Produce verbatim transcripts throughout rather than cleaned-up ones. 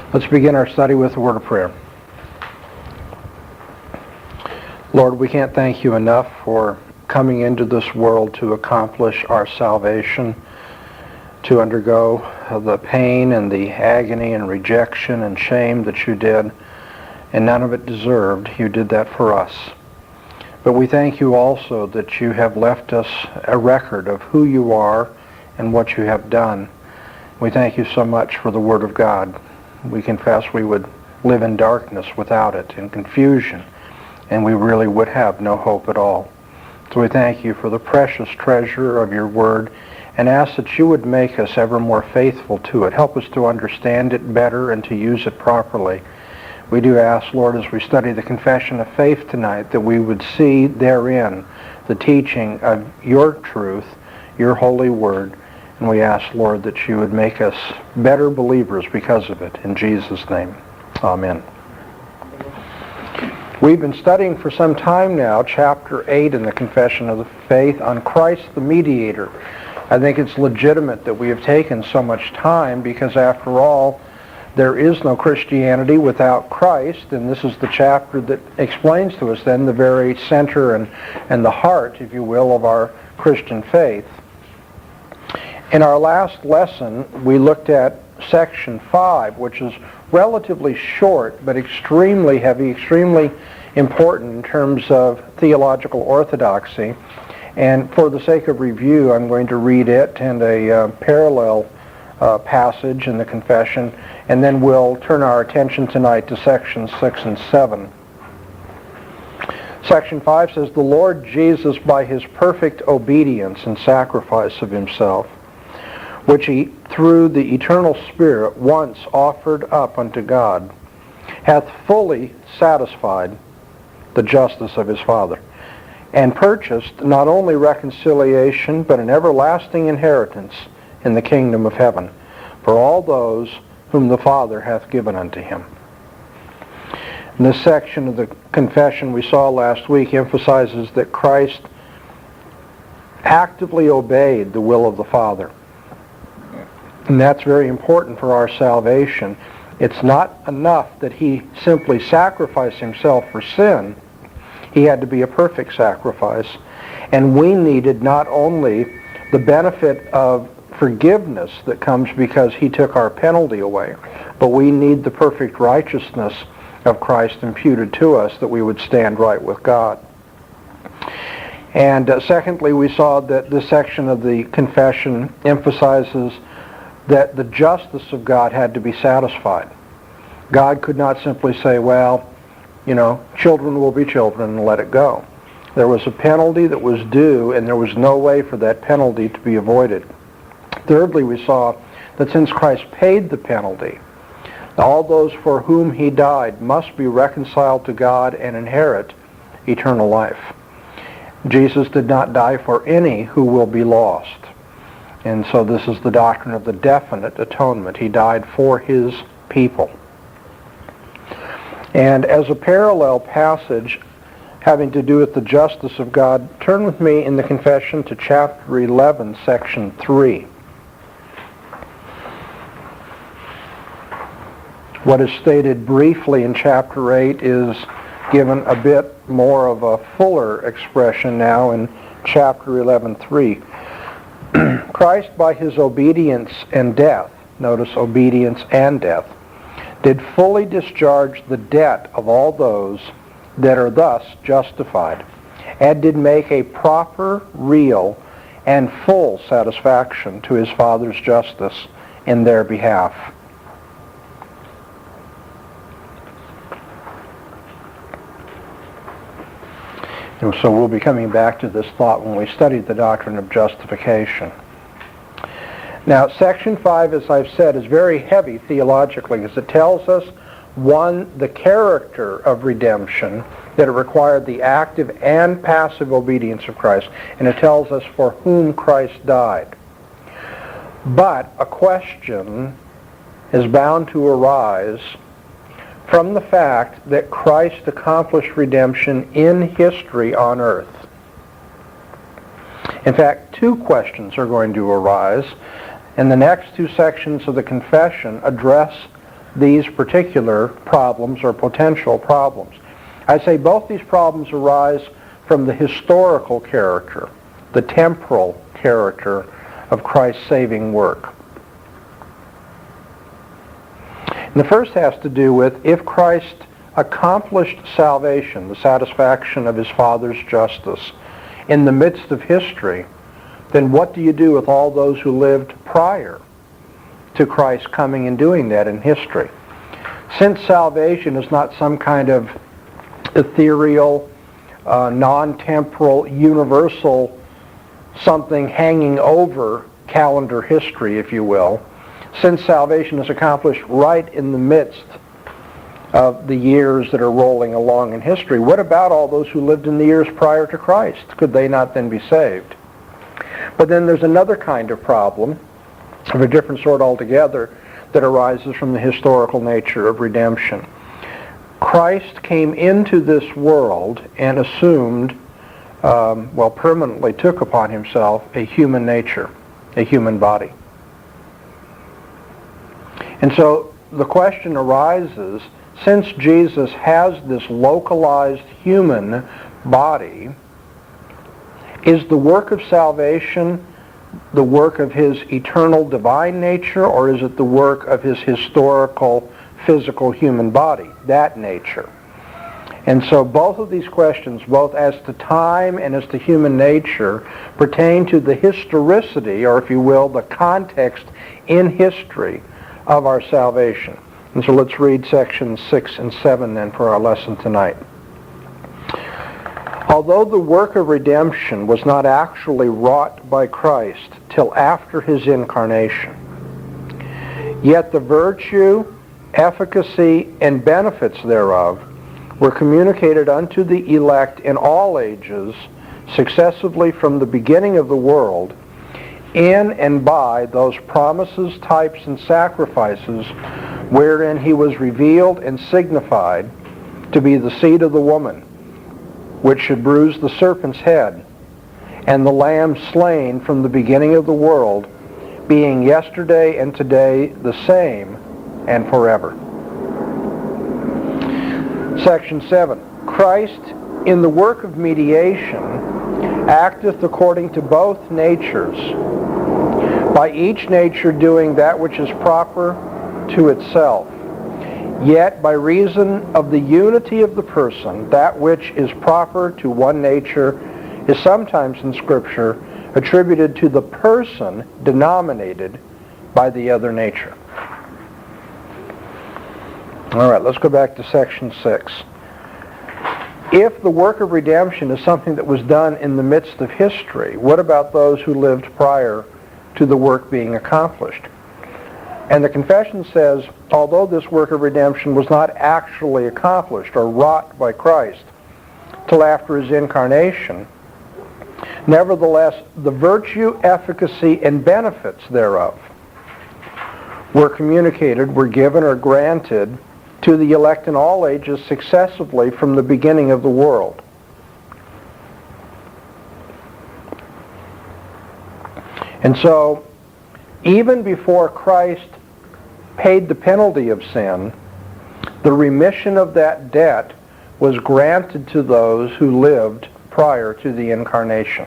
Let's begin our study with a word of prayer. Lord, we can't thank you enough for coming into this world to accomplish our salvation, to undergo the pain and the agony and rejection and shame that you did, and none of it deserved. You did that for us. But we thank you also that you have left us a record of who you are and what you have done. We thank you so much for the Word of God. We confess we would live in darkness without it, in confusion, and we really would have no hope at all. So we thank you for the precious treasure of your Word and ask that you would make us ever more faithful to it. Help us to understand it better and to use it properly. We do ask, Lord, as we study the Confession of Faith tonight, that we would see therein the teaching of your truth, your holy Word. And we ask, Lord, that you would make us better believers because of it. In Jesus' name, amen. We've been studying for some time now, chapter eight in the Confession of the Faith, on Christ the Mediator. I think it's legitimate that we have taken so much time because, after all, there is no Christianity without Christ, and this is the chapter that explains to us then the very center and, and the heart, if you will, of our Christian faith. In our last lesson, we looked at section five, which is relatively short but extremely heavy, extremely important in terms of theological orthodoxy. And for the sake of review, I'm going to read it and a uh, parallel uh, passage in the confession, and then we'll turn our attention tonight to sections six and seven. Section five says, "The Lord Jesus, by his perfect obedience and sacrifice of himself, which he, through the eternal Spirit, once offered up unto God, hath fully satisfied the justice of his Father, and purchased not only reconciliation, but an everlasting inheritance in the kingdom of heaven, for all those whom the Father hath given unto him." And this section of the confession we saw last week emphasizes that Christ actively obeyed the will of the Father. And that's very important for our salvation. It's not enough that he simply sacrificed himself for sin. He had to be a perfect sacrifice. And we needed not only the benefit of forgiveness that comes because he took our penalty away, but we need the perfect righteousness of Christ imputed to us that we would stand right with God. And uh, secondly, we saw that this section of the confession emphasizes that the justice of God had to be satisfied. God could not simply say, well, you know, children will be children and let it go. There was a penalty that was due, and there was no way for that penalty to be avoided. Thirdly, we saw that since Christ paid the penalty, all those for whom he died must be reconciled to God and inherit eternal life. Jesus did not die for any who will be lost. And so this is the doctrine of the definite atonement. He died for his people. And as a parallel passage having to do with the justice of God, turn with me in the confession to chapter eleven, section three. What is stated briefly in chapter eight is given a bit more of a fuller expression now in chapter eleven, three. Christ, by his obedience and death, notice obedience and death, did fully discharge the debt of all those that are thus justified, and did make a proper, real, and full satisfaction to his Father's justice in their behalf. And so we'll be coming back to this thought when we study the doctrine of justification. Now, section five, as I've said, is very heavy theologically, because it tells us, one, the character of redemption, that it required the active and passive obedience of Christ, and it tells us for whom Christ died. But a question is bound to arise from the fact that Christ accomplished redemption in history on earth. In fact, two questions are going to arise, and the next two sections of the confession address these particular problems or potential problems. I say both these problems arise from the historical character, the temporal character of Christ's saving work. And the first has to do with if Christ accomplished salvation, the satisfaction of his Father's justice, in the midst of history, then what do you do with all those who lived prior to Christ coming and doing that in history? Since salvation is not some kind of ethereal, uh, non-temporal, universal something hanging over calendar history, if you will, since salvation is accomplished right in the midst of the years that are rolling along in history, what about all those who lived in the years prior to Christ? Could they not then be saved? But then there's another kind of problem of a different sort altogether that arises from the historical nature of redemption. Christ came into this world and assumed, um, well, permanently took upon himself a human nature, a human body. And so the question arises, since Jesus has this localized human body, is the work of salvation the work of his eternal divine nature, or is it the work of his historical physical human body, that nature? And so both of these questions, both as to time and as to human nature, pertain to the historicity, or if you will, the context in history of our salvation. And so let's read sections six and seven then for our lesson tonight. Although the work of redemption was not actually wrought by Christ till after his incarnation, yet the virtue, efficacy, and benefits thereof were communicated unto the elect in all ages, successively from the beginning of the world, in and by those promises, types, and sacrifices wherein he was revealed and signified to be the seed of the woman, which should bruise the serpent's head, and the Lamb slain from the beginning of the world, being yesterday and today the same, and forever. Section seven. Christ, in the work of mediation, acteth according to both natures, by each nature doing that which is proper to itself. Yet, by reason of the unity of the person, that which is proper to one nature is sometimes in Scripture attributed to the person denominated by the other nature. All right, let's go back to section six. If the work of redemption is something that was done in the midst of history, what about those who lived prior to the work being accomplished? And the confession says, although this work of redemption was not actually accomplished or wrought by Christ till after his incarnation, nevertheless, the virtue, efficacy, and benefits thereof were communicated, were given, or granted to the elect in all ages successively from the beginning of the world. And so, even before Christ paid the penalty of sin, the remission of that debt was granted to those who lived prior to the incarnation.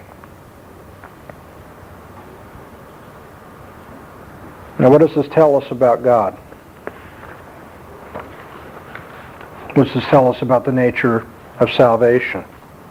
Now, what does this tell us about God? What does this tell us about the nature of salvation?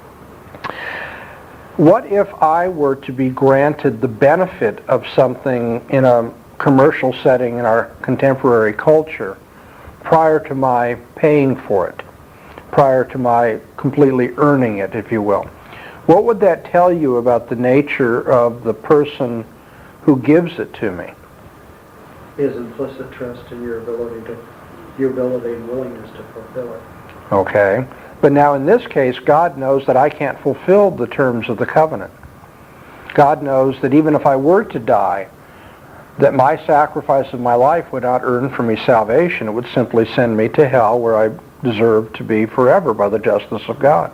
What if I were to be granted the benefit of something in a commercial setting in our contemporary culture prior to my paying for it, prior to my completely earning it, if you will? What would that tell you about the nature of the person who gives it to me? His implicit trust in your ability to, your ability and willingness to fulfill it. Okay. But now in this case, God knows that I can't fulfill the terms of the covenant. God knows that even if I were to die, that my sacrifice of my life would not earn for me salvation. It would simply send me to hell, where I deserve to be forever by the justice of God.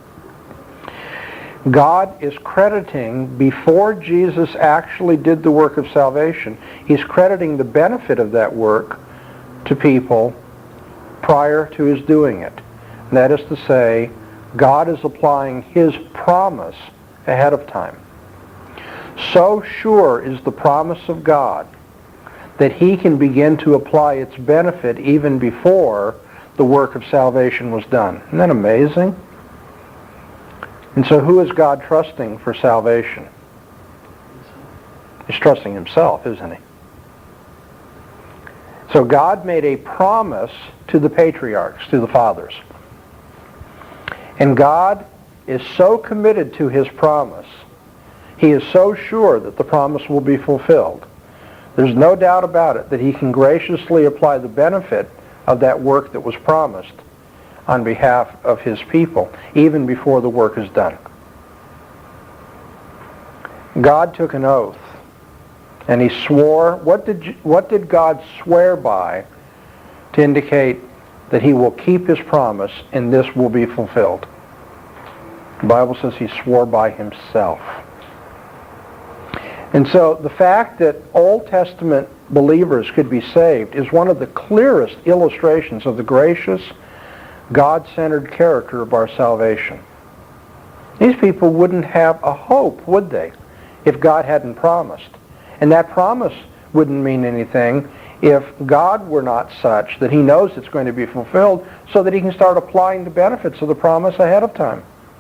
God is crediting, before Jesus actually did the work of salvation, he's crediting the benefit of that work to people prior to his doing it. And that is to say, God is applying his promise ahead of time. So sure is the promise of God that he can begin to apply its benefit even before the work of salvation was done. Isn't that amazing? And so who is God trusting for salvation? He's trusting himself, isn't he? So God made a promise to the patriarchs, to the fathers. And God is so committed to his promise, he is so sure that the promise will be fulfilled. There's no doubt about it that he can graciously apply the benefit of that work that was promised on behalf of his people, even before the work is done. God took an oath, and he swore. What did, what did God swear by to indicate that he will keep his promise and this will be fulfilled? The Bible says he swore by himself. And so the fact that Old Testament believers could be saved is one of the clearest illustrations of the gracious, God-centered character of our salvation. These people wouldn't have a hope, would they, if God hadn't promised? And that promise wouldn't mean anything if God were not such that he knows it's going to be fulfilled so that he can start applying the benefits of the promise ahead of time.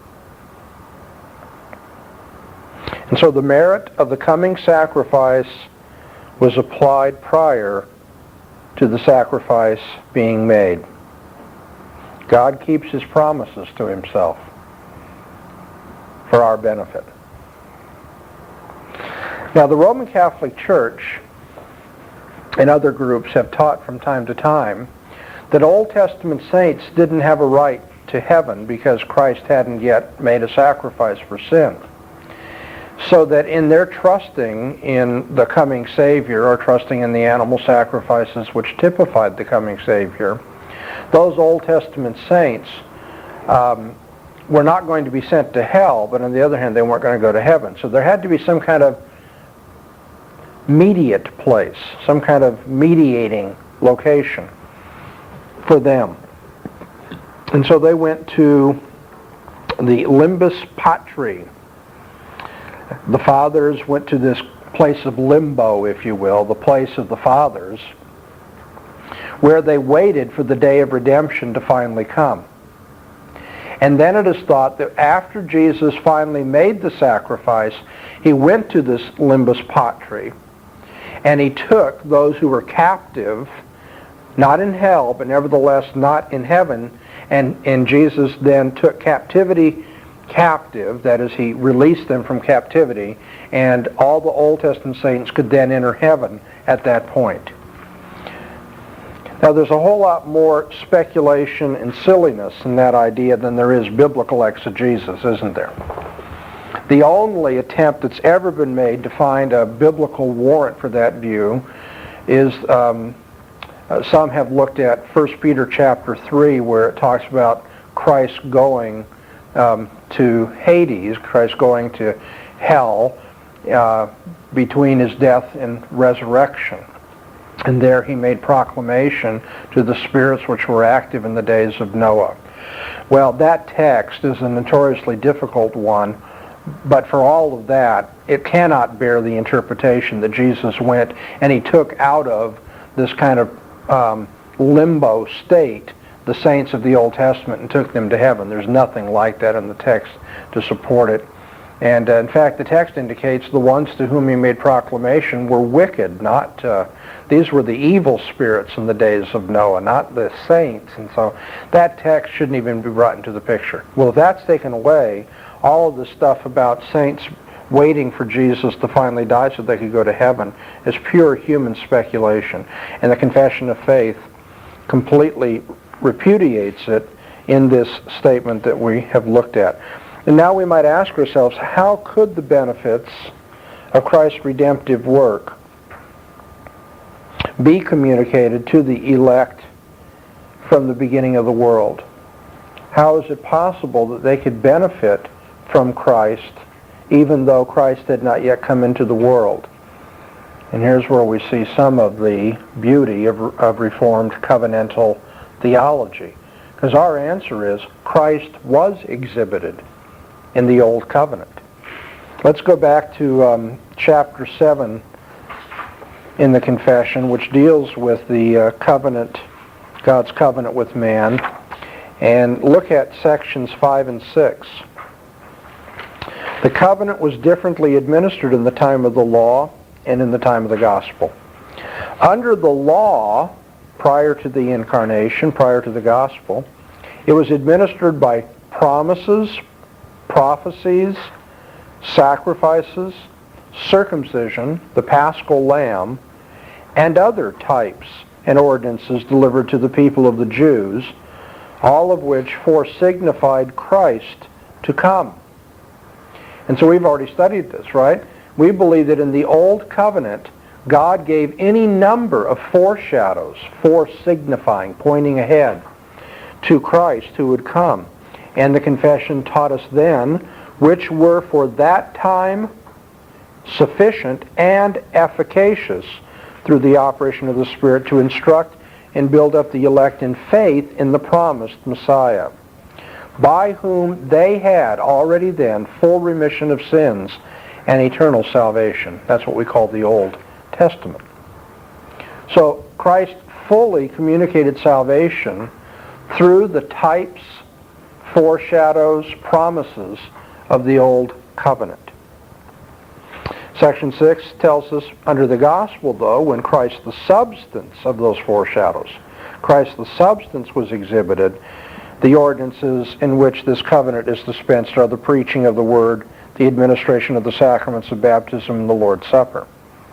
And so the merit of the coming sacrifice was applied prior to the sacrifice being made. God keeps his promises to himself for our benefit. Now, the Roman Catholic Church and other groups have taught from time to time that Old Testament saints didn't have a right to heaven because Christ hadn't yet made a sacrifice for sin. So that in their trusting in the coming Savior, or trusting in the animal sacrifices which typified the coming Savior, those Old Testament saints um, were not going to be sent to hell, but on the other hand, they weren't going to go to heaven. So there had to be some kind of mediate place, some kind of mediating location for them. And so they went to the Limbus Patri. The fathers went to this place of limbo, if you will, the place of the fathers, where they waited for the day of redemption to finally come. And then it is thought that after Jesus finally made the sacrifice, he went to this Limbus Patri, and he took those who were captive, not in hell, but nevertheless not in heaven, and, and Jesus then took captivity captive, that is, he released them from captivity, and all the Old Testament saints could then enter heaven at that point. Now, there's a whole lot more speculation and silliness in that idea than there is biblical exegesis, isn't there? The only attempt that's ever been made to find a biblical warrant for that view is um, uh, some have looked at First Peter chapter three, where it talks about Christ going um, to Hades, Christ going to hell uh, between his death and resurrection. And there he made proclamation to the spirits which were active in the days of Noah. Well, that text is a notoriously difficult one, but for all of that, it cannot bear the interpretation that Jesus went and he took out of this kind of um, limbo state the saints of the Old Testament and took them to heaven. There's nothing like that in the text to support it. And uh, in fact, the text indicates the ones to whom he made proclamation were wicked, not uh, these were the evil spirits in the days of Noah, not the saints. And so that text shouldn't even be brought into the picture. Well, if that's taken away, all of the stuff about saints waiting for Jesus to finally die so they could go to heaven is pure human speculation. And the Confession of Faith completely repudiates it in this statement that we have looked at. And now we might ask ourselves, how could the benefits of Christ's redemptive work be communicated to the elect from the beginning of the world? How is it possible that they could benefit from Christ even though Christ had not yet come into the world? And here's where we see some of the beauty of, of Reformed covenantal theology. Because our answer is Christ was exhibited in the Old Covenant. Let's go back to um, chapter seven in the Confession, which deals with the uh, covenant, God's covenant with man, and look at sections five and six. The covenant was differently administered in the time of the law and in the time of the gospel. Under the law, prior to the incarnation, prior to the gospel, it was administered by promises, prophecies, sacrifices, circumcision, the paschal lamb, and other types and ordinances delivered to the people of the Jews, all of which foresignified Christ to come. And so we've already studied this, right? We believe that in the Old Covenant, God gave any number of foreshadows, foresignifying, pointing ahead to Christ who would come. And the confession taught us then, which were for that time sufficient and efficacious through the operation of the Spirit to instruct and build up the elect in faith in the promised Messiah, by whom they had already then full remission of sins and eternal salvation. That's what we call the Old Testament. So Christ fully communicated salvation through the types, foreshadows, promises of the Old Covenant. Section six tells us, under the gospel, though, when Christ the substance of those foreshadows, Christ the substance was exhibited, the ordinances in which this covenant is dispensed are the preaching of the word, the administration of the sacraments of baptism, and the Lord's Supper.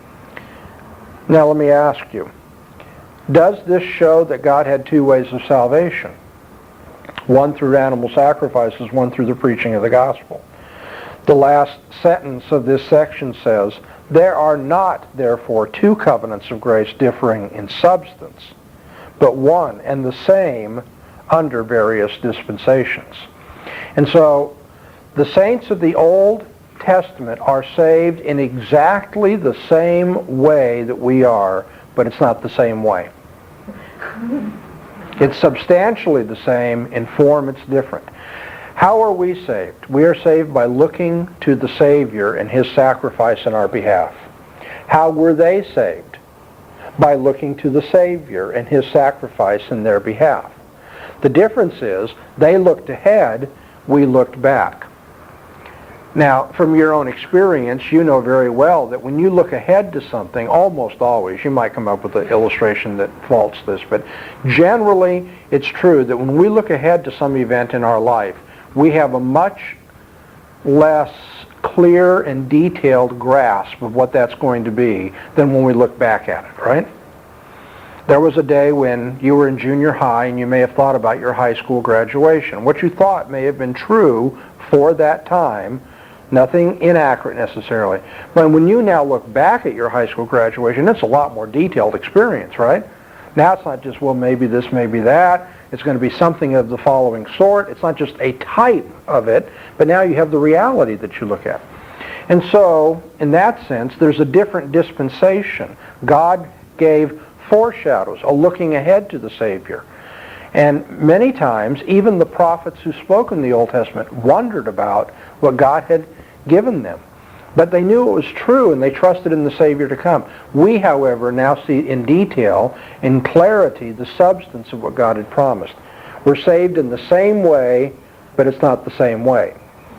Now let me ask you, does this show that God had two ways of salvation? One through animal sacrifices, one through the preaching of the gospel. The last sentence of this section says, there are not, therefore, two covenants of grace differing in substance, but one and the same under various dispensations. And so, the saints of the Old Testament are saved in exactly the same way that we are, but it's not the same way. It's substantially the same. In form, it's different. How are we saved? We are saved by looking to the Savior and His sacrifice in our behalf. How were they saved? By looking to the Savior and His sacrifice in their behalf. The difference is, they looked ahead, we looked back. Now, from your own experience, you know very well that when you look ahead to something, almost always, you might come up with an illustration that faults this, but generally it's true that when we look ahead to some event in our life, we have a much less clear and detailed grasp of what that's going to be than when we look back at it, right? There was a day when you were in junior high and you may have thought about your high school graduation. What you thought may have been true for that time, nothing inaccurate necessarily. But when you now look back at your high school graduation, it's a lot more detailed experience, right? Now it's not just, well, maybe this, maybe that. It's going to be something of the following sort. It's not just a type of it, but now you have the reality that you look at. And so, in that sense, there's a different dispensation. God gave foreshadows, a looking ahead to the Savior. And many times, even the prophets who spoke in the Old Testament wondered about what God had given them. But they knew it was true, and they trusted in the Savior to come. We, however, now see in detail, in clarity, the substance of what God had promised. We're saved in the same way, but it's not the same way.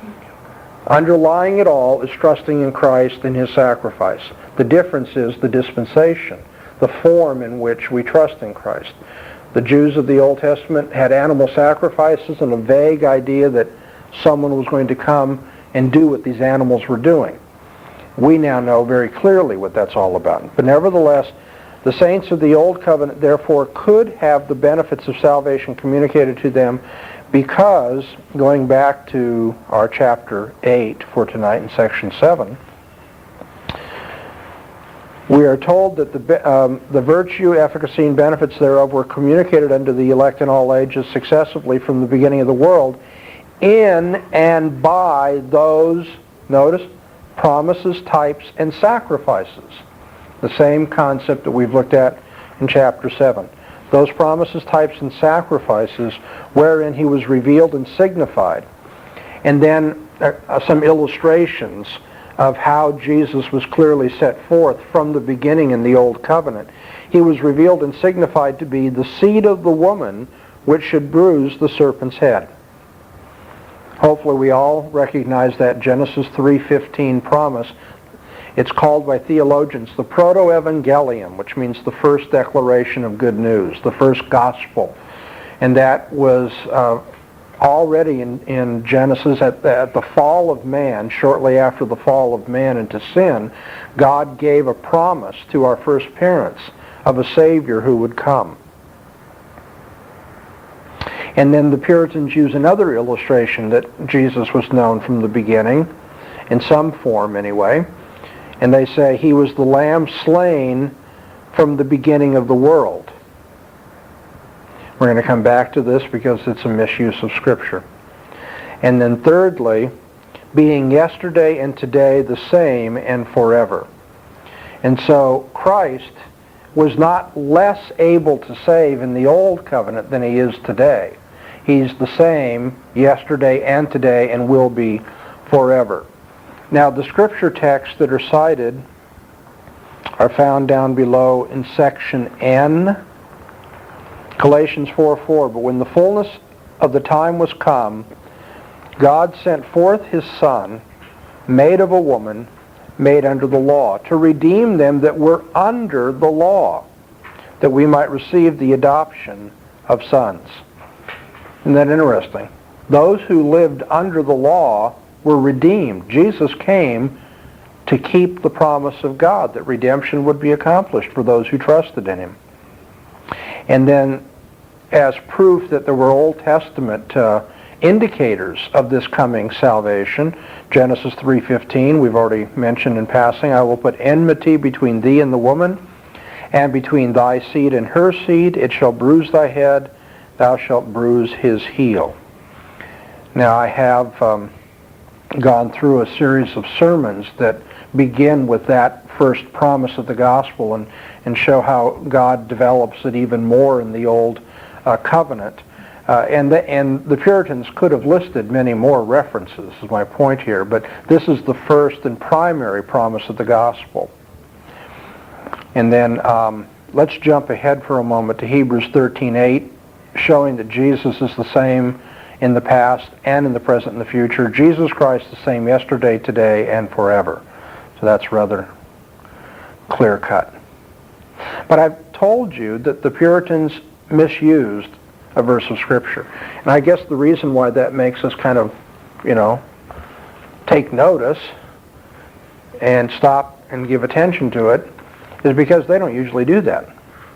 Underlying it all is trusting in Christ and His sacrifice. The difference is the dispensation, the form in which we trust in Christ. The Jews of the Old Testament had animal sacrifices and a vague idea that someone was going to come and do what these animals were doing. We now know very clearly what that's all about. But nevertheless, the saints of the Old Covenant, therefore, could have the benefits of salvation communicated to them because, going back to our chapter eight for tonight in section seven, we are told that the, um, the virtue, efficacy, and benefits thereof were communicated unto the elect in all ages successively from the beginning of the world in and by those, notice, promises, types, and sacrifices. The same concept that we've looked at in chapter seven. Those promises, types, and sacrifices wherein he was revealed and signified. And then uh, some illustrations of how Jesus was clearly set forth from the beginning in the Old Covenant. He was revealed and signified to be the seed of the woman which should bruise the serpent's head. Hopefully we all recognize that Genesis three fifteen promise. It's called by theologians the proto-evangelium, which means the first declaration of good news, the first gospel. And that was uh, already in, in Genesis at the, at the fall of man, shortly after the fall of man into sin, God gave a promise to our first parents of a Savior who would come. And then the Puritans use another illustration that Jesus was known from the beginning, in some form anyway, and they say he was the lamb slain from the beginning of the world. We're going to come back to this because it's a misuse of Scripture. And then thirdly, being yesterday and today the same and forever. And so Christ was not less able to save in the Old Covenant than he is today. He's the same yesterday and today and will be forever. Now, the Scripture texts that are cited are found down below in section N, Galatians four four. But when the fullness of the time was come, God sent forth his Son, made of a woman, made under the law, to redeem them that were under the law, that we might receive the adoption of sons. Isn't that interesting? Those who lived under the law were redeemed. Jesus came to keep the promise of God that redemption would be accomplished for those who trusted in him. And then, as proof that there were Old Testament uh, indicators of this coming salvation, Genesis three fifteen, we've already mentioned in passing, I will put enmity between thee and the woman, and between thy seed and her seed. It shall bruise thy head, thou shalt bruise his heel. Now, I have um, gone through a series of sermons that begin with that first promise of the gospel and, and show how God develops it even more in the Old uh, Covenant. Uh, and, the, and the Puritans could have listed many more references, is my point here, but this is the first and primary promise of the gospel. And then um, let's jump ahead for a moment to Hebrews thirteen eight, showing that Jesus is the same in the past and in the present and the future. Jesus Christ the same yesterday, today, and forever. So that's rather clear-cut. But I've told you that the Puritans misused a verse of Scripture. And I guess the reason why that makes us kind of, you know, take notice and stop and give attention to it is because they don't usually do that.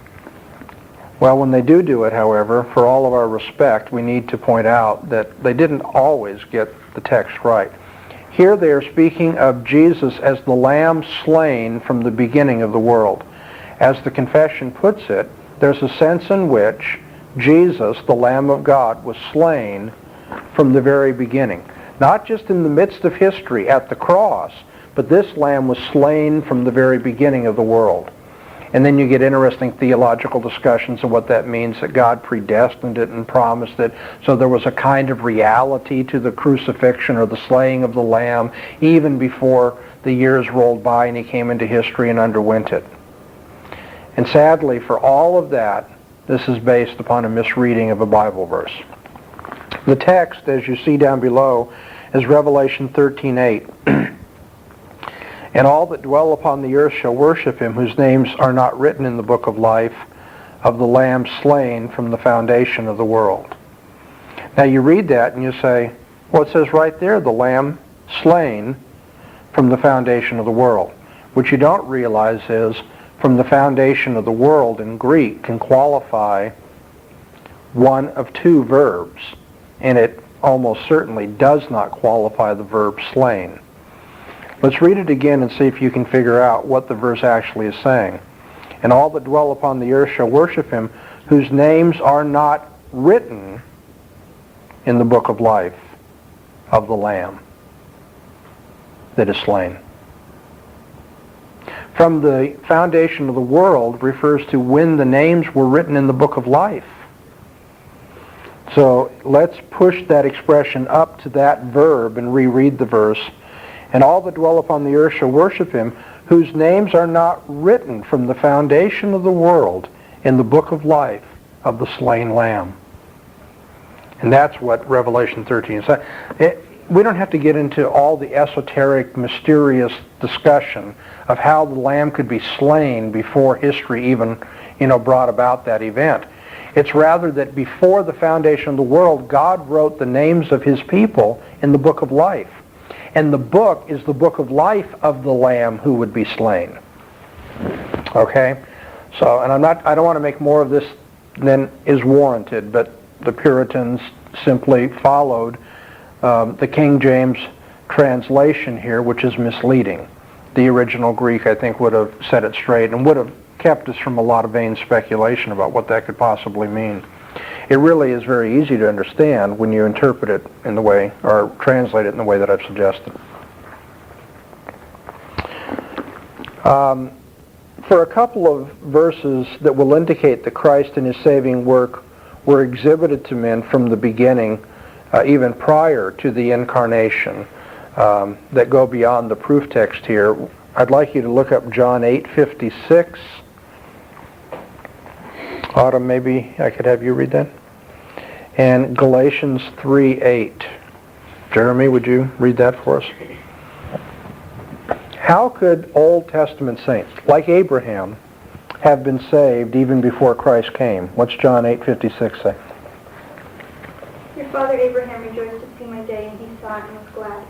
Well, when they do do it, however, for all of our respect, we need to point out that they didn't always get the text right. Here they are speaking of Jesus as the Lamb slain from the beginning of the world. As the confession puts it, there's a sense in which Jesus, the Lamb of God, was slain from the very beginning. Not just in the midst of history at the cross, but this Lamb was slain from the very beginning of the world. And then you get interesting theological discussions of what that means, that God predestined it and promised it. So there was a kind of reality to the crucifixion or the slaying of the Lamb even before the years rolled by and he came into history and underwent it. And sadly, for all of that, this is based upon a misreading of a Bible verse. The text, as you see down below, is Revelation thirteen eight. And all that dwell upon the earth shall worship him, whose names are not written in the book of life of the Lamb slain from the foundation of the world. Now you read that and you say, well, it says right there, the Lamb slain from the foundation of the world. What you don't realize is, from the foundation of the world in Greek can qualify one of two verbs, and it almost certainly does not qualify the verb slain. Let's read it again and see if you can figure out what the verse actually is saying. And all that dwell upon the earth shall worship him, whose names are not written in the book of life of the Lamb that is slain. from the foundation of the world refers to when the names were written in the book of life. So let's push that expression up to that verb and reread the verse. And all that dwell upon the earth shall worship him, whose names are not written from the foundation of the world in the book of life of the slain Lamb. And that's what Revelation thirteen says. It, we don't have to get into all the esoteric, mysterious discussion of how the Lamb could be slain before history even, you know, brought about that event. It's rather that before the foundation of the world, God wrote the names of his people in the book of life. And the book is the book of life of the Lamb who would be slain. Okay? So, and I'm not, I don't want to make more of this than is warranted, but the Puritans simply followed um, the King James translation here, which is misleading. The original Greek, I think, would have set it straight and would have kept us from a lot of vain speculation about what that could possibly mean. It really is very easy to understand when you interpret it in the way, or translate it in the way that I've suggested. Um, for a couple of verses that will indicate that Christ and his saving work were exhibited to men from the beginning, uh, even prior to the incarnation, um, that go beyond the proof text here, I'd like you to look up John eight fifty-six. Autumn, maybe I could have you read that. And Galatians three eight. Jeremy, would you read that for us? How could Old Testament saints, like Abraham, have been saved even before Christ came? What's John eight fifty-six say? Your father Abraham rejoiced to see my day, and he saw it and was glad.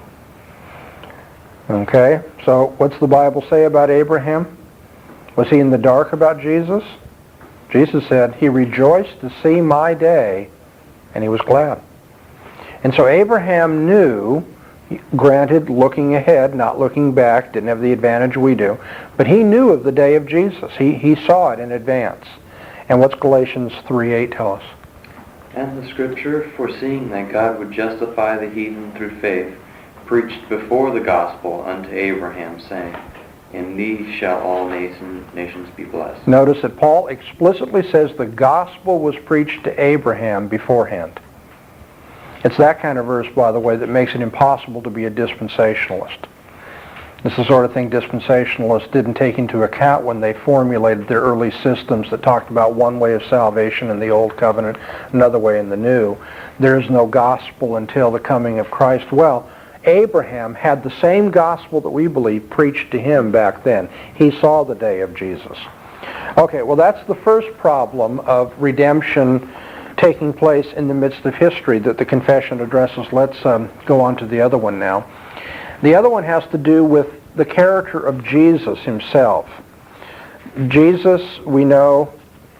Okay, so what's the Bible say about Abraham? Was he in the dark about Jesus? Jesus said, he rejoiced to see my day, and he was glad. And so Abraham knew, granted, looking ahead, not looking back, didn't have the advantage we do, but he knew of the day of Jesus. He, he saw it in advance. And what's Galatians three eight tell us? And the Scripture, foreseeing that God would justify the heathen through faith, preached before the gospel unto Abraham, saying, in thee shall all nation, nations be blessed. Notice that Paul explicitly says the gospel was preached to Abraham beforehand. It's that kind of verse, by the way, that makes it impossible to be a dispensationalist. It's the sort of thing dispensationalists didn't take into account when they formulated their early systems that talked about one way of salvation in the Old Covenant, another way in the New. There is no gospel until the coming of Christ. Well, Abraham had the same gospel that we believe preached to him back then. He saw the day of Jesus. Okay, well that's the first problem of redemption taking place in the midst of history that the confession addresses. Let's um, go on to the other one now. The other one has to do with the character of Jesus himself. Jesus, we know,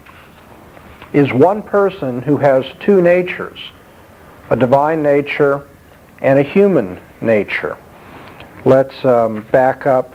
is one person who has two natures, a divine nature and a human nature. Let's um, back up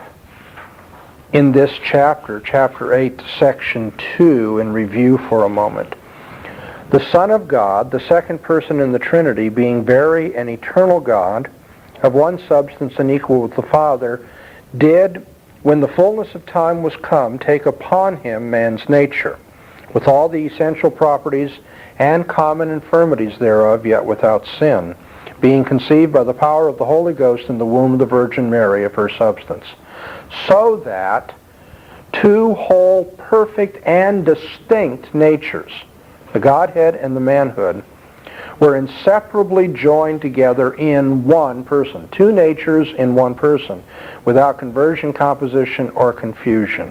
in this chapter, chapter eight, section two, and review for a moment. The Son of God, the second person in the Trinity, being very and eternal God, of one substance and equal with the Father, did, when the fullness of time was come, take upon him man's nature, with all the essential properties and common infirmities thereof, yet without sin, being conceived by the power of the Holy Ghost in the womb of the Virgin Mary of her substance, so that two whole, perfect, and distinct natures, the Godhead and the manhood, were inseparably joined together in one person. Two natures in one person, without conversion, composition, or confusion.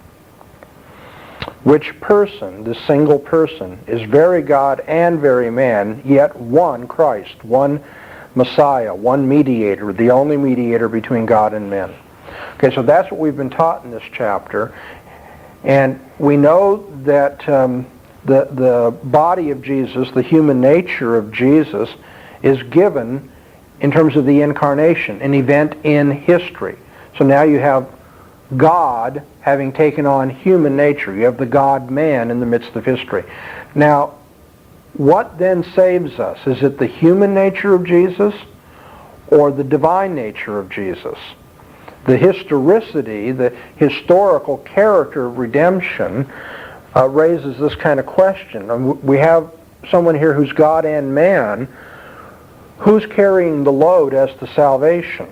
Which person, this single person, is very God and very man, yet one Christ, one Messiah, one mediator, the only mediator between God and men. Okay, so that's what we've been taught in this chapter. And we know that um, the, the body of Jesus, the human nature of Jesus, is given in terms of the incarnation, an event in history. So now you have God having taken on human nature. You have the God-man in the midst of history. Now, what then saves us? Is it the human nature of Jesus or the divine nature of Jesus? The historicity, the historical character of redemption uh, raises this kind of question. And we have someone here who's God and man. Who's carrying the load as to salvation?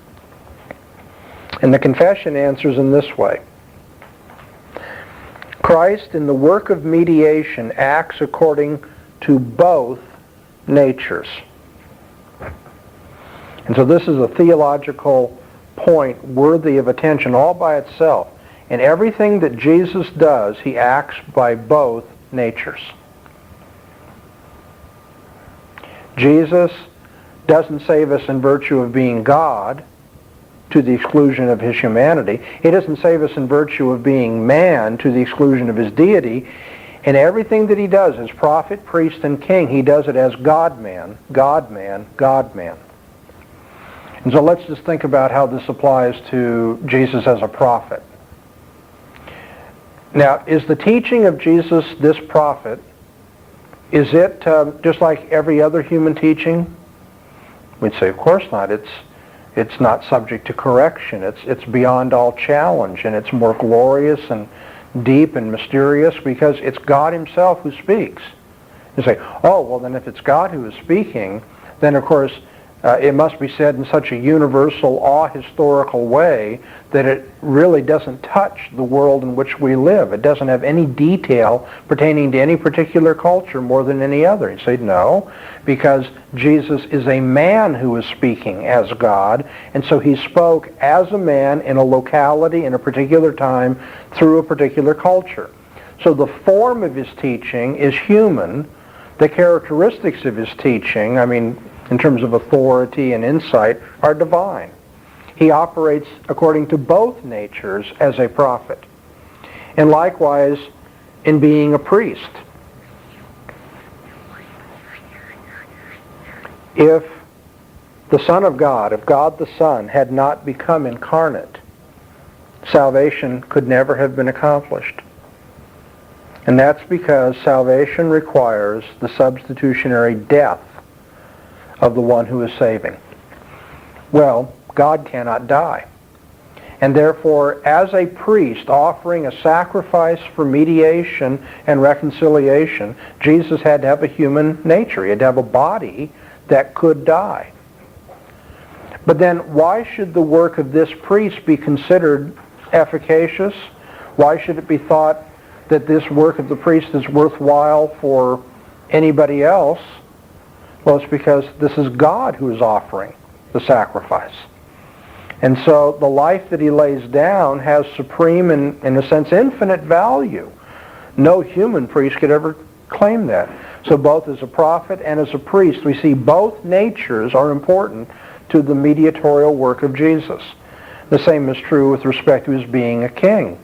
And the confession answers in this way. Christ, in the work of mediation, acts according to both natures. And so this is a theological point worthy of attention all by itself. In everything that Jesus does, he acts by both natures. Jesus doesn't save us in virtue of being God to the exclusion of his humanity. He doesn't save us in virtue of being man to the exclusion of his deity. In everything that he does as prophet, priest, and king, he does it as God-man, God-man, God-man. And so let's just think about how this applies to Jesus as a prophet. Now, is the teaching of Jesus, this prophet, is it uh, just like every other human teaching? We'd say, of course not. It's it's not subject to correction. It's it's beyond all challenge, and it's more glorious and deep and mysterious because it's God himself who speaks. You say, oh, well then if it's God who is speaking, then of course uh, it must be said in such a universal, ahistorical way that it really doesn't touch the world in which we live. It doesn't have any detail pertaining to any particular culture more than any other. You say, no, because Jesus is a man who is speaking as God, and so he spoke as a man in a locality, in a particular time, through a particular culture. So the form of his teaching is human. The characteristics of his teaching, I mean, in terms of authority and insight, are divine. He operates according to both natures as a prophet. And likewise in being a priest. If the Son of God, if God the Son had not become incarnate, salvation could never have been accomplished. And that's because salvation requires the substitutionary death of the one who is saving. Well, God cannot die. And therefore, as a priest offering a sacrifice for mediation and reconciliation, Jesus had to have a human nature. He had to have a body that could die. But then why should the work of this priest be considered efficacious? Why should it be thought that this work of the priest is worthwhile for anybody else? Well, it's because this is God who is offering the sacrifice. And so the life that he lays down has supreme and, in a sense, infinite value. No human priest could ever claim that. So both as a prophet and as a priest, we see both natures are important to the mediatorial work of Jesus. The same is true with respect to his being a king.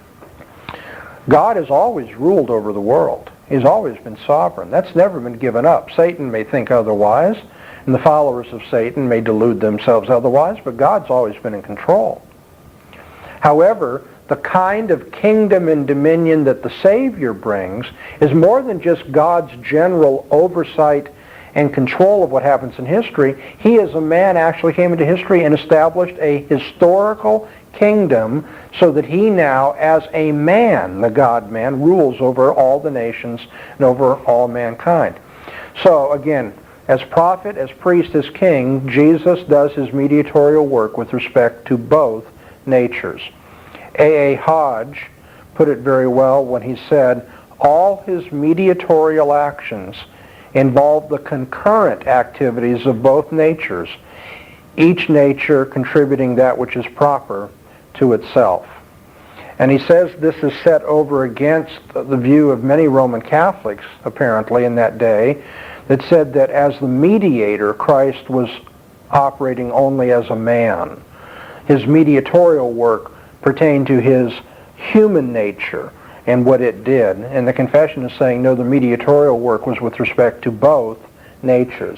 God has always ruled over the world. He's always been sovereign. That's never been given up. Satan may think otherwise, and the followers of Satan may delude themselves otherwise, but God's always been in control. However, the kind of kingdom and dominion that the Savior brings is more than just God's general oversight and control of what happens in history. He, as a man, actually came into history and established a historical kingdom so that he now, as a man, the God-man, rules over all the nations and over all mankind. So, again, as prophet, as priest, as king, Jesus does his mediatorial work with respect to both natures. A A. Hodge put it very well when he said, all his mediatorial actions involve the concurrent activities of both natures, each nature contributing that which is proper to itself. And he says this is set over against the view of many Roman Catholics, apparently, in that day, that said that as the mediator, Christ was operating only as a man. His mediatorial work pertained to his human nature and what it did. And the confession is saying, no, the mediatorial work was with respect to both natures.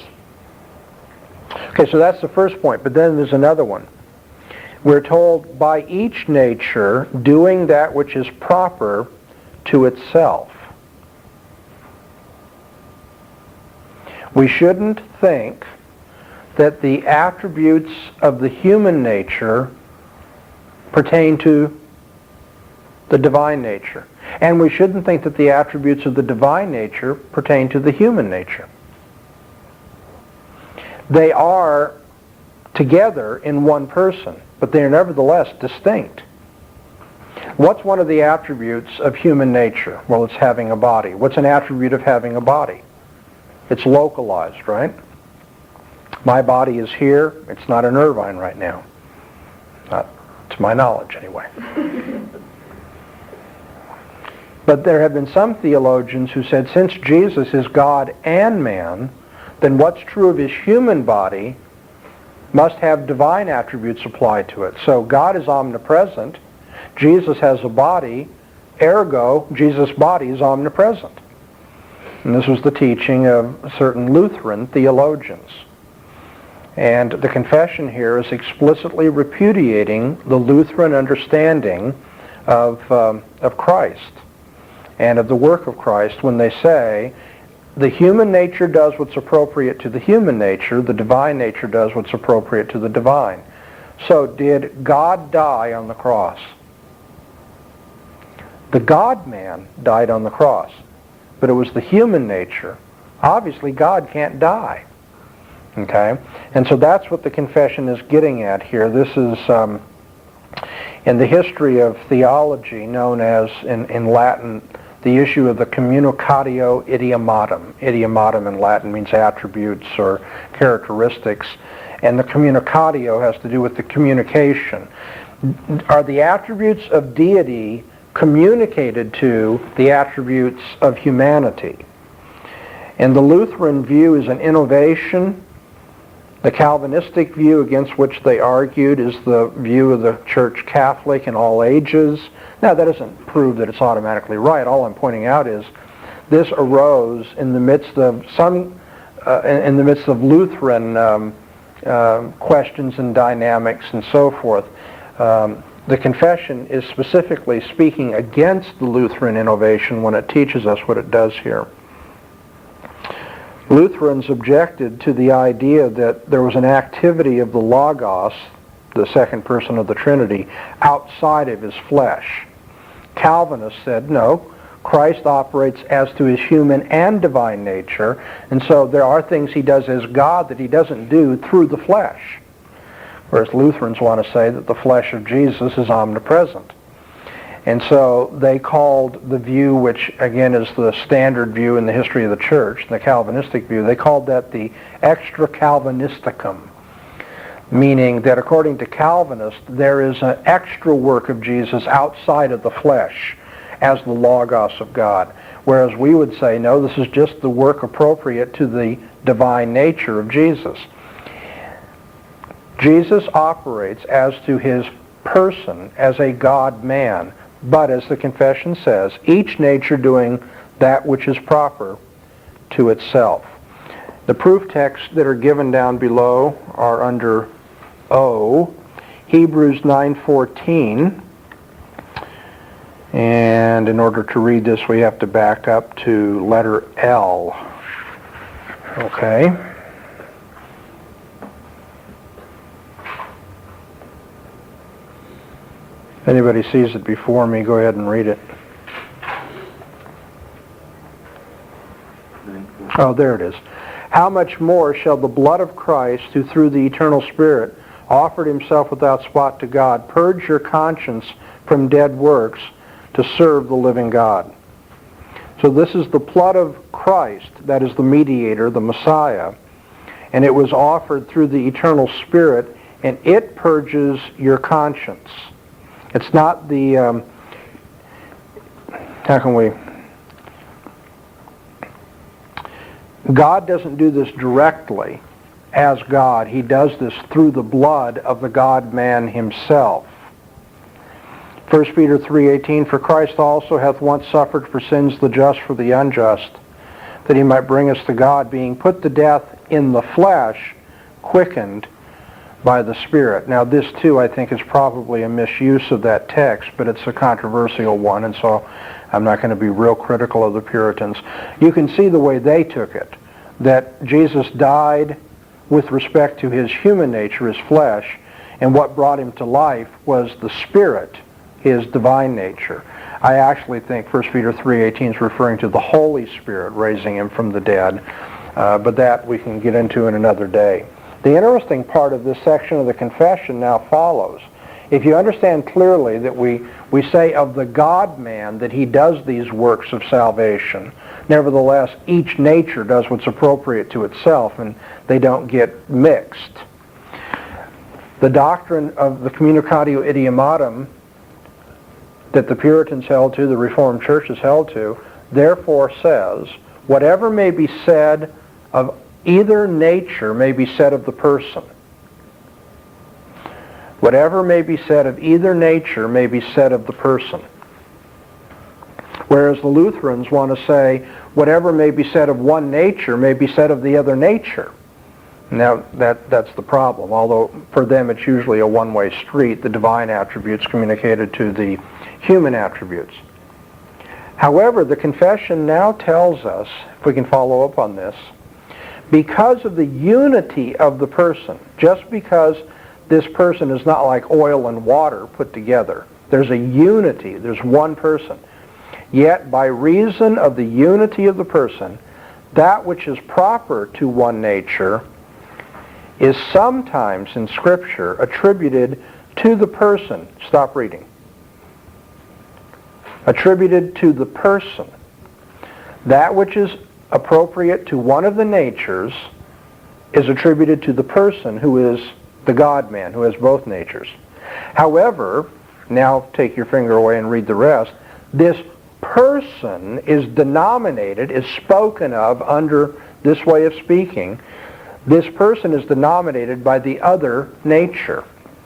Okay, so that's the first point, but then there's another one. We're told by each nature doing that which is proper to itself. We shouldn't think that the attributes of the human nature pertain to the divine nature. And we shouldn't think that the attributes of the divine nature pertain to the human nature. They are together in one person, but they are nevertheless distinct. What's one of the attributes of human nature? Well, it's having a body. What's an attribute of having a body? It's localized, right? My body is here. It's not in Irvine right now. Not to my knowledge, anyway. But there have been some theologians who said, since Jesus is God and man, then what's true of his human body must have divine attributes applied to it. So God is omnipresent. Jesus has a body. Ergo, Jesus' body is omnipresent. And this was the teaching of certain Lutheran theologians. And the confession here is explicitly repudiating the Lutheran understanding of, um, of Christ and of the work of Christ when they say the human nature does what's appropriate to the human nature, the divine nature does what's appropriate to the divine. So did God die on the cross? The God-man died on the cross, but it was the human nature. Obviously, God can't die. Okay? And so that's what the confession is getting at here. This is um, in the history of theology known as, in, in Latin, the issue of the communicatio idiomatum. Idiomatum in Latin means attributes or characteristics. And the communicatio has to do with the communication. Are the attributes of deity communicated to the attributes of humanity? And the Lutheran view is an innovation. The Calvinistic view against which they argued is the view of the Church Catholic in all ages. Now, that doesn't prove that it's automatically right. All I'm pointing out is this arose in the midst of some, uh, in, in the midst of Lutheran um, uh, questions and dynamics and so forth. Um, the confession is specifically speaking against the Lutheran innovation when it teaches us what it does here. Lutherans objected to the idea that there was an activity of the Logos, the second person of the Trinity, outside of his flesh. Calvinists said, no, Christ operates as to his human and divine nature, and so there are things he does as God that he doesn't do through the flesh. Whereas Lutherans want to say that the flesh of Jesus is omnipresent. And so they called the view, which again is the standard view in the history of the church, the Calvinistic view, they called that the extra Calvinisticum, meaning that according to Calvinists, there is an extra work of Jesus outside of the flesh as the Logos of God. Whereas we would say, no, this is just the work appropriate to the divine nature of Jesus. Jesus operates as to his person as a God-man, but as the confession says, each nature doing that which is proper to itself. The proof texts that are given down below are under O, Hebrews nine fourteen, and in order to read this we have to back up to letter L. Okay. If anybody sees it before me, go ahead and read it. Oh, there it is. How much more shall the blood of Christ, who through the eternal Spirit offered himself without spot to God, purge your conscience from dead works to serve the living God? So this is the blood of Christ, that is the mediator, the Messiah, and it was offered through the eternal Spirit, and it purges your conscience. It's not the, um, how can we, God doesn't do this directly as God. He does this through the blood of the God-man himself. First Peter three eighteen, for Christ also hath once suffered for sins the just for the unjust, that he might bring us to God, being put to death in the flesh, quickened by the Spirit. Now this too I think is probably a misuse of that text, but it's a controversial one, and so I'm not going to be real critical of the Puritans. You can see the way they took it, that Jesus died with respect to his human nature, his flesh, And what brought him to life was the Spirit, his divine nature. I actually think First Peter three eighteen is referring to the Holy Spirit raising him from the dead, uh, but that we can get into in another day. The interesting part of this section of the confession now follows. If you understand clearly that we, we say of the God-man that he does these works of salvation, nevertheless each nature does what's appropriate to itself and they don't get mixed. The doctrine of the communicatio idiomatum that the Puritans held to, the Reformed churches held to, therefore says, whatever may be said of either nature may be said of the person. Whatever may be said of either nature may be said of the person. Whereas the Lutherans want to say, whatever may be said of one nature may be said of the other nature. Now, that, that's the problem. Although for them it's usually a one-way street, the divine attributes communicated to the human attributes. However, the confession now tells us, if we can follow up on this, because of the unity of the person, just because this person is not like oil and water put together, there's a unity, there's one person. Yet, by reason of the unity of the person, that which is proper to one nature is sometimes in Scripture attributed to the person. Stop reading. Attributed to the person. That which is appropriate to one of the natures is attributed to the person who is the God-man, who has both natures. However, now take your finger away and read the rest, this person is denominated, is spoken of under this way of speaking. This person is denominated by the other nature.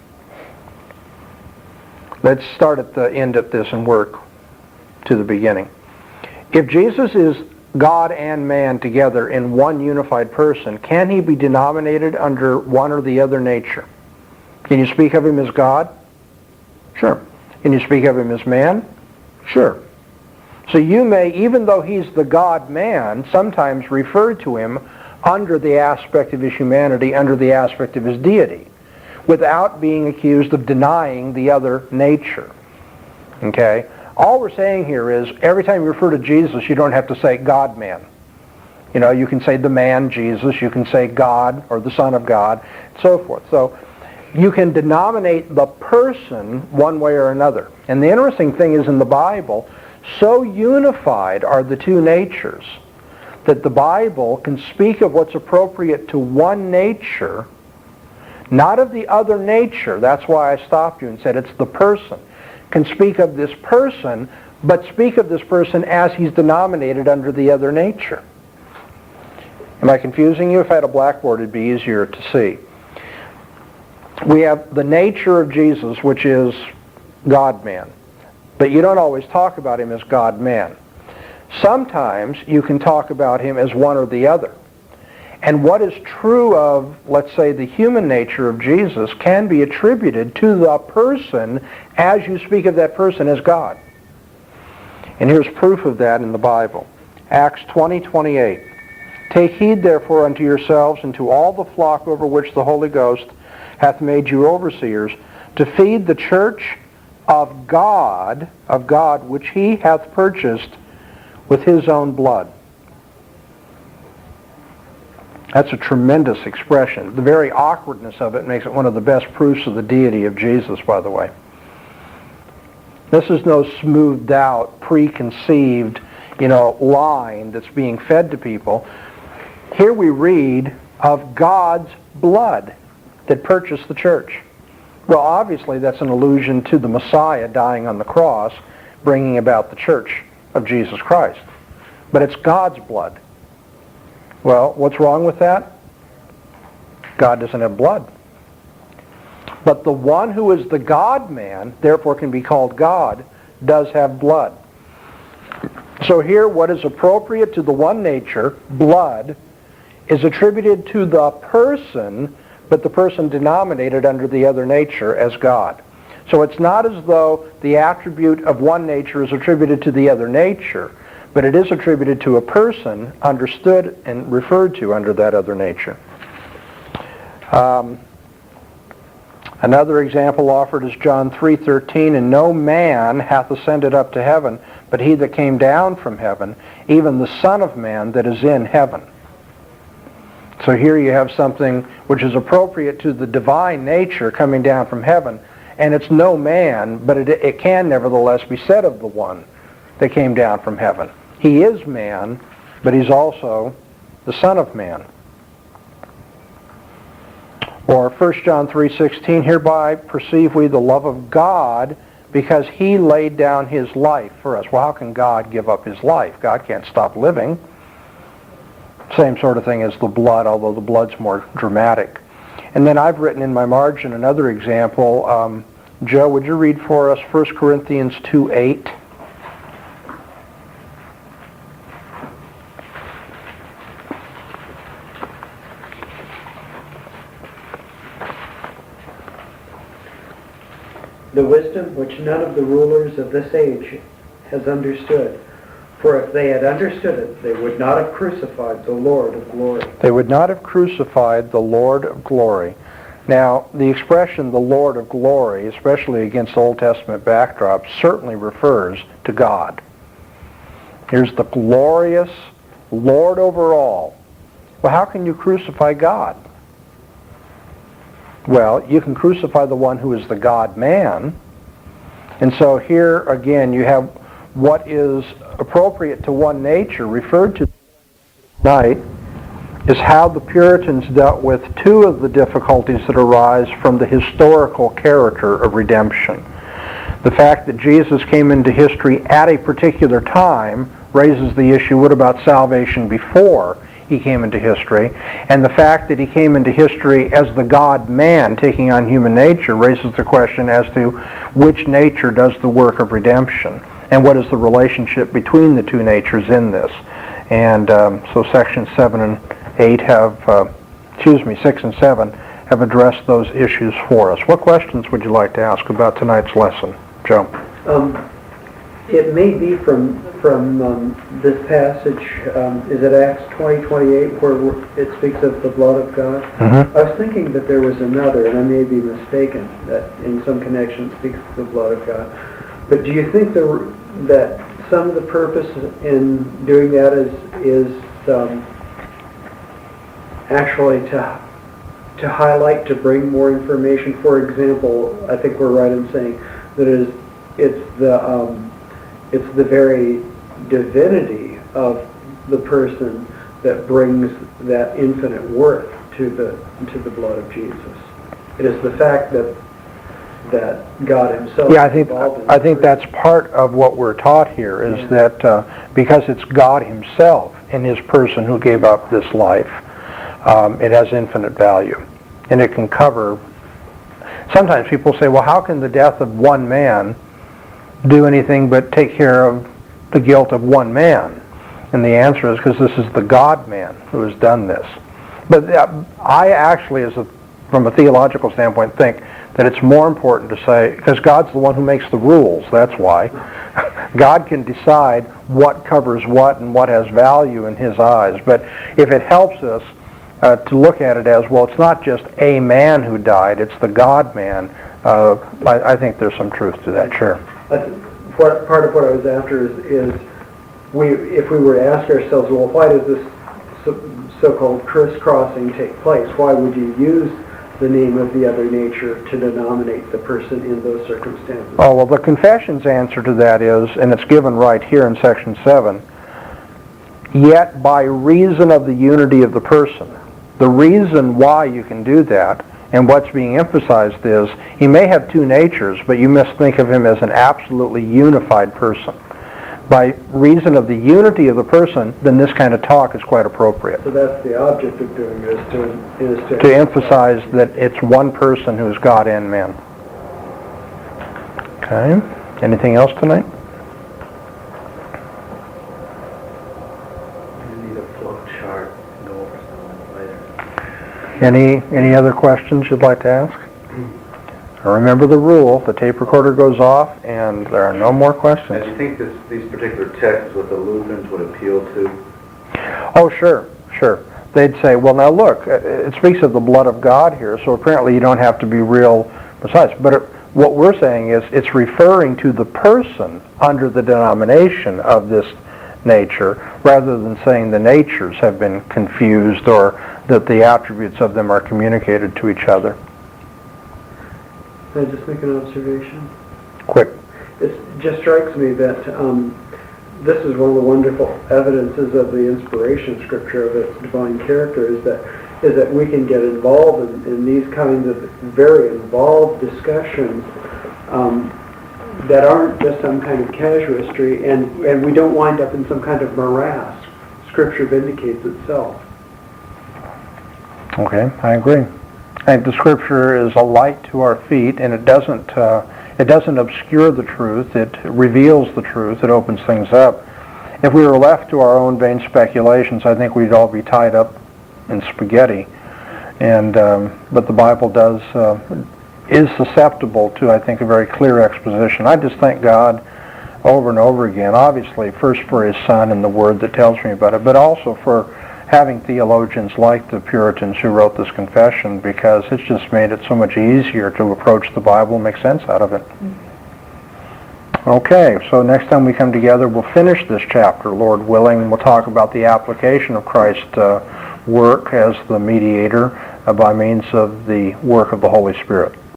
Let's start at the end of this and work to the beginning. If Jesus is God and man together in one unified person, can he be denominated under one or the other nature? Can you speak of him as God? Sure. Can you speak of him as man? Sure. So you may, even though he's the God-man, sometimes refer to him under the aspect of his humanity, under the aspect of his deity, without being accused of denying the other nature. Okay? All we're saying here is, every time you refer to Jesus, you don't have to say God-man. You know, you can say the man Jesus, you can say God or the Son of God, and so forth. So you can denominate the person one way or another. And the interesting thing is, in the Bible, so unified are the two natures that the Bible can speak of what's appropriate to one nature, not of the other nature. That's why I stopped you and said it's the person. Can speak of this person, but speak of this person as he's denominated under the other nature. Am I confusing you? If I had a blackboard, it'd be easier to see. We have the nature of Jesus, which is God-man. But you don't always talk about him as God-man. Sometimes you can talk about him as one or the other. And what is true of, let's say, the human nature of Jesus can be attributed to the person as you speak of that person as God. And here's proof of that in the Bible. Acts twenty twenty-eight. Take heed therefore unto yourselves and to all the flock over which the Holy Ghost hath made you overseers, to feed the church of God, of God, which he hath purchased with his own blood. That's a tremendous expression. The very awkwardness of it makes it one of the best proofs of the deity of Jesus, by the way. This is no smoothed out, preconceived, you know, line that's being fed to people. Here we read of God's blood that purchased the church. Well, obviously that's an allusion to the Messiah dying on the cross, bringing about the church of Jesus Christ. But it's God's blood. Well, what's wrong with that? God doesn't have blood. But the one who is the God-man, therefore can be called God, does have blood. So here, what is appropriate to the one nature, blood, is attributed to the person, but the person denominated under the other nature as God. So it's not as though the attribute of one nature is attributed to the other nature, but it is attributed to a person understood and referred to under that other nature. Um, Another example offered is John three thirteen, and no man hath ascended up to heaven, but he that came down from heaven, even the Son of Man that is in heaven. So here you have something which is appropriate to the divine nature coming down from heaven, and it's no man, but it, it can nevertheless be said of the one that came down from heaven. He is man, but he's also the Son of Man. Or First John three sixteen, hereby perceive we the love of God, because he laid down his life for us. Well, how can God give up his life? God can't stop living. Same sort of thing as the blood, although the blood's more dramatic. And then I've written in my margin another example. Um, Joe, would you read for us First Corinthians two eight? The wisdom which none of the rulers of this age has understood. For if they had understood it, they would not have crucified the Lord of glory. They would not have crucified the Lord of glory. Now, the expression the Lord of glory, especially against Old Testament backdrops, certainly refers to God. Here's the glorious Lord over all. Well, how can you crucify God? Well, you can crucify the one who is the God-man. And so here, again, you have what is appropriate to one nature referred to tonight is how the Puritans dealt with two of the difficulties that arise from the historical character of redemption. The fact that Jesus came into history at a particular time raises the issue, what about salvation before he came into history? And the fact that he came into history as the God-man taking on human nature raises the question as to which nature does the work of redemption, and what is the relationship between the two natures in this. And um, so sections seven and eight have, uh, excuse me, six and seven have addressed those issues for us. What questions would you like to ask about tonight's lesson, Joe? Um, it may be from from um, this passage. Um, is it Acts twenty twenty-eight where it speaks of the blood of God? Mm-hmm. I was thinking that there was another, and I may be mistaken, that in some connection speaks of the blood of God. But do you think there, that some of the purpose in doing that is is um, actually to to highlight, to bring more information? For example, I think we're right in saying that it is it's the um, it's the very divinity of the person that brings that infinite worth to the to the blood of Jesus. It is the fact that that God himself Yeah, I is think involved in I the think person. that's part of what we're taught here is Yeah. that uh, because it's God himself in his person who gave up this life, um, it has infinite value, and it can cover. Sometimes people say, well, how can the death of one man do anything but take care of the guilt of one man? And the answer is because this is the God-man who has done this. But uh, I actually, as a, from a theological standpoint, think that it's more important to say, because God's the one who makes the rules, that's why. God can decide what covers what and what has value in his eyes. But if it helps us uh, to look at it as, well, it's not just a man who died, it's the God-man, uh, I, I think there's some truth to that, sure. I th- what, part of what I was after is, is we, if we were to ask ourselves, well, why does this so, so-called crisscrossing take place? Why would you use the name of the other nature to denominate the person in those circumstances? Oh, well, the confession's answer to that is, and it's given right here in section seven, yet by reason of the unity of the person. The reason why you can do that, and what's being emphasized is, he may have two natures, but you must think of him as an absolutely unified person. By reason of the unity of the person, then this kind of talk is quite appropriate. So that's the object of doing it, is to, is to, To emphasize that it's one person who's God and man. Okay. Anything else tonight? We need a flow chart to go over some later. Any any other questions you'd like to ask? Remember the rule, the tape recorder goes off and there are no more And questions. do you think this, these particular texts what the Lutherans would appeal to? Oh, sure, sure. They'd say, well, now look, it speaks of the blood of God here, so apparently you don't have to be real besides. But it, what we're saying is it's referring to the person under the denomination of this nature, rather than saying the natures have been confused or that the attributes of them are communicated to each other. Can I just make an observation? Quick. It just strikes me that um, this is one of the wonderful evidences of the inspiration of Scripture, of its divine character, is that is that we can get involved in, in these kinds of very involved discussions um, that aren't just some kind of casuistry, and, and we don't wind up in some kind of morass. Scripture vindicates itself. Okay, I agree. I think the Scripture is a light to our feet, and it doesn't uh, it doesn't obscure the truth. It reveals the truth. It opens things up. If we were left to our own vain speculations, I think we'd all be tied up in spaghetti. And um, but the Bible does uh, is susceptible to, I think, a very clear exposition. I just thank God over and over again, obviously, first for His Son and the Word that tells me about it, but also for having theologians like the Puritans who wrote this confession, because it's just made it so much easier to approach the Bible and make sense out of it. Okay, so next time we come together, we'll finish this chapter, Lord willing, and we'll talk about the application of Christ's uh, work as the mediator uh, by means of the work of the Holy Spirit.